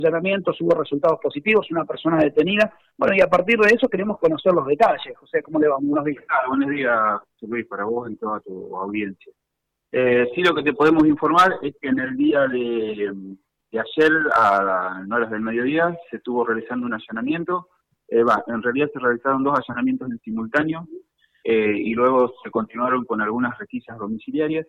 allanamientos hubo resultados positivos, una persona detenida. Bueno, y a partir de eso queremos conocer los detalles. José, ¿cómo le va? Buenos días. Buenos días, Luis, para vos y toda tu audiencia. Sí, lo que te podemos informar es que en el día de ayer, en horas del mediodía, se estuvo realizando un allanamiento. En realidad se realizaron 2 allanamientos en simultáneo y luego se continuaron con algunas requisas domiciliarias.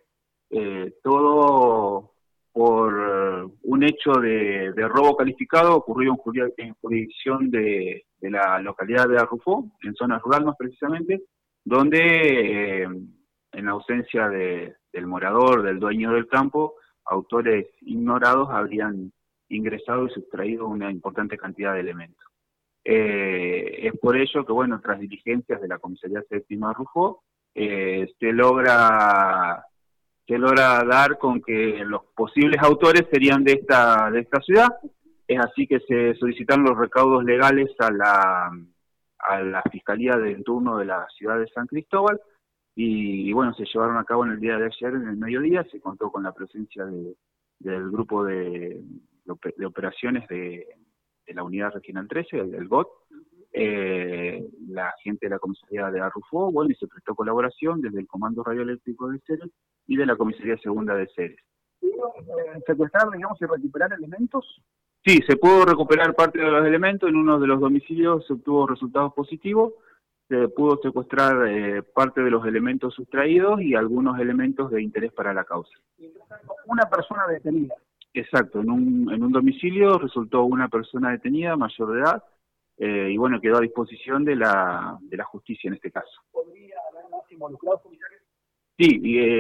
Todo por un hecho de robo calificado ocurrido en jurisdicción de la localidad de Arrufó, en zona rural más precisamente, donde en ausencia del morador, del dueño del campo, autores ignorados habrían ingresado y sustraído una importante cantidad de elementos. Es por ello que, bueno, tras diligencias de la Comisaría Séptima de Arrufó, se logra dar con que los posibles autores serían de esta ciudad. Es así que se solicitaron los recaudos legales a la Fiscalía de turno de la ciudad de San Cristóbal y bueno, se llevaron a cabo en el día de ayer, en el mediodía. Se contó con la presencia del grupo de operaciones de la Unidad Regional 13, del GOT, la gente de la Comisaría de Arrufó, bueno, y se prestó colaboración desde el Comando Radioeléctrico de Ceres y de la Comisaría Segunda de Ceres. ¿Secuestrar, digamos, y recuperar elementos? Sí, se pudo recuperar parte de los elementos. En uno de los domicilios se obtuvo resultados positivos. Se pudo secuestrar parte de los elementos sustraídos y algunos elementos de interés para la causa. Una persona detenida. Exacto, en un domicilio resultó una persona detenida, mayor de edad, y bueno, quedó a disposición de la justicia en este caso. ¿Podría haber más involucrados, comisario? Sí,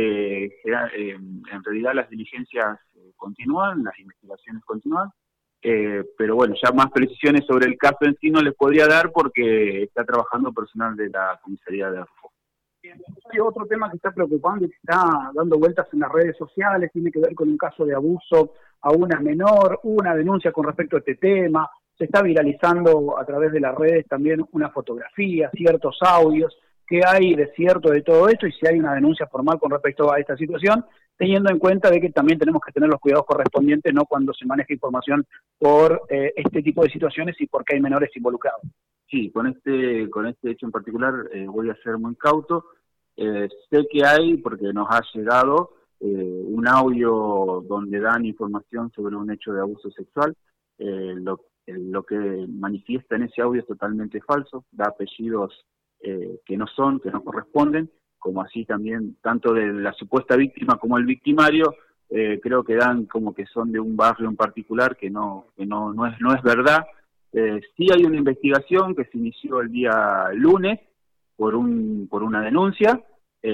en realidad las diligencias continúan, las investigaciones continúan, pero bueno, ya más precisiones sobre el caso en sí no les podría dar porque está trabajando personal de la Comisaría de Arrufó. Hay otro tema que está preocupando y que está dando vueltas en las redes sociales, tiene que ver con un caso de abuso a una menor, hubo una denuncia con respecto a este tema, se está viralizando a través de las redes también una fotografía, ciertos audios. ¿Qué hay de cierto de todo esto y si hay una denuncia formal con respecto a esta situación, teniendo en cuenta de que también tenemos que tener los cuidados correspondientes, no cuando se maneja información por este tipo de situaciones y porque hay menores involucrados? Sí, con este hecho en particular voy a ser muy cauto. Sé que hay, porque nos ha llegado un audio donde dan información sobre un hecho de abuso sexual. Lo que manifiesta en ese audio es totalmente falso, da apellidos que no corresponden, como así también tanto de la supuesta víctima como el victimario. Creo que dan como que son de un barrio en particular que no es verdad. Sí hay una investigación que se inició el día lunes por una denuncia,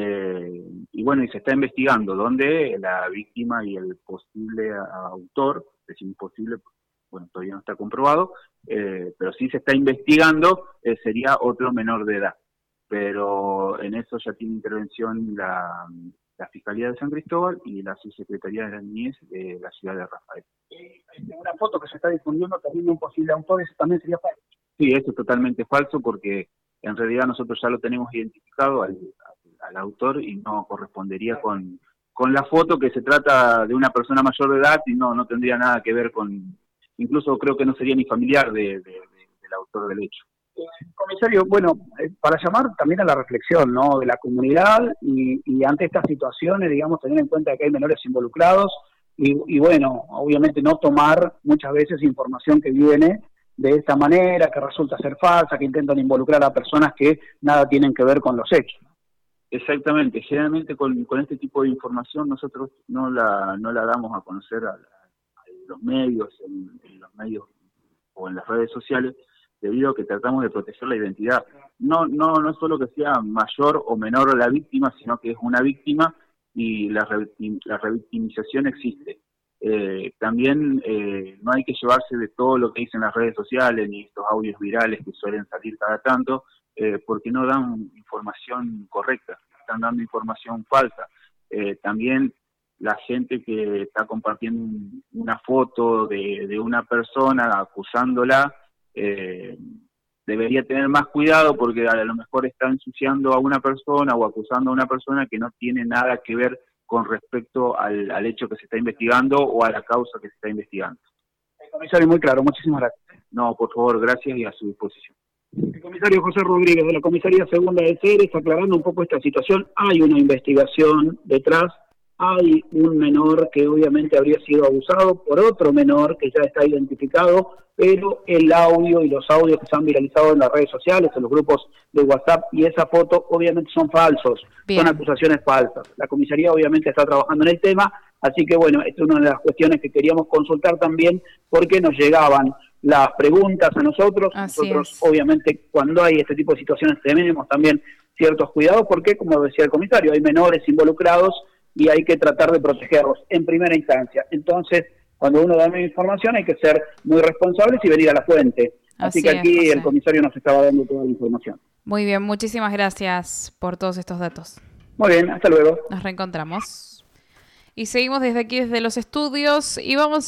y bueno, y se está investigando donde la víctima y el posible autor, es imposible, bueno, todavía no está comprobado, pero sí se está investigando, sería otro menor de edad. Pero en eso ya tiene intervención la Fiscalía de San Cristóbal y la Subsecretaría de la Niñez de la ciudad de Rafael. Una foto que se está difundiendo también de un posible autor, ¿eso también sería falso? Sí, eso es totalmente falso porque en realidad nosotros ya lo tenemos identificado al autor y no correspondería con la foto, que se trata de una persona mayor de edad y no tendría nada que ver con, incluso creo que no sería ni familiar del autor del hecho. Comisario, bueno, para llamar también a la reflexión, ¿no?, de la comunidad y ante estas situaciones, digamos, tener en cuenta que hay menores involucrados y bueno, obviamente no tomar muchas veces información que viene de esta manera, que resulta ser falsa, que intentan involucrar a personas que nada tienen que ver con los hechos. Exactamente, generalmente con este tipo de información nosotros no la damos a conocer a los medios, en los medios o en las redes sociales, debido a que tratamos de proteger la identidad. No es solo que sea mayor o menor la víctima, sino que es una víctima y la revictimización existe. También no hay que llevarse de todo lo que dicen las redes sociales ni estos audios virales que suelen salir cada tanto, porque no dan información correcta, están dando información falsa. También la gente que está compartiendo una foto de una persona acusándola, debería tener más cuidado porque a lo mejor está ensuciando a una persona o acusando a una persona que no tiene nada que ver con respecto al hecho que se está investigando o a la causa que se está investigando. Comisario, muy claro, muchísimas gracias. No, por favor, gracias y a su disposición. El comisario José Rodríguez de la Comisaría Segunda de Ceres, aclarando un poco esta situación. Hay una investigación detrás, hay un menor que obviamente habría sido abusado por otro menor que ya está identificado, pero el audio y los audios que se han viralizado en las redes sociales, en los grupos de WhatsApp y esa foto obviamente son falsos, Bien. son acusaciones falsas. La comisaría obviamente está trabajando en el tema, así que bueno, esta es una de las cuestiones que queríamos consultar también porque nos llegaban las preguntas a nosotros. Así Nosotros es. obviamente cuando hay este tipo de situaciones tenemos también ciertos cuidados porque, como decía el comisario, hay menores involucrados y hay que tratar de protegerlos en primera instancia. Entonces, cuando uno da una información hay que ser muy responsables y venir a la fuente. Así que aquí José. el comisario nos estaba dando toda la información. Muy bien, muchísimas gracias por todos estos datos. Muy bien, hasta luego. Nos reencontramos. Y seguimos desde aquí, desde los estudios, y vamos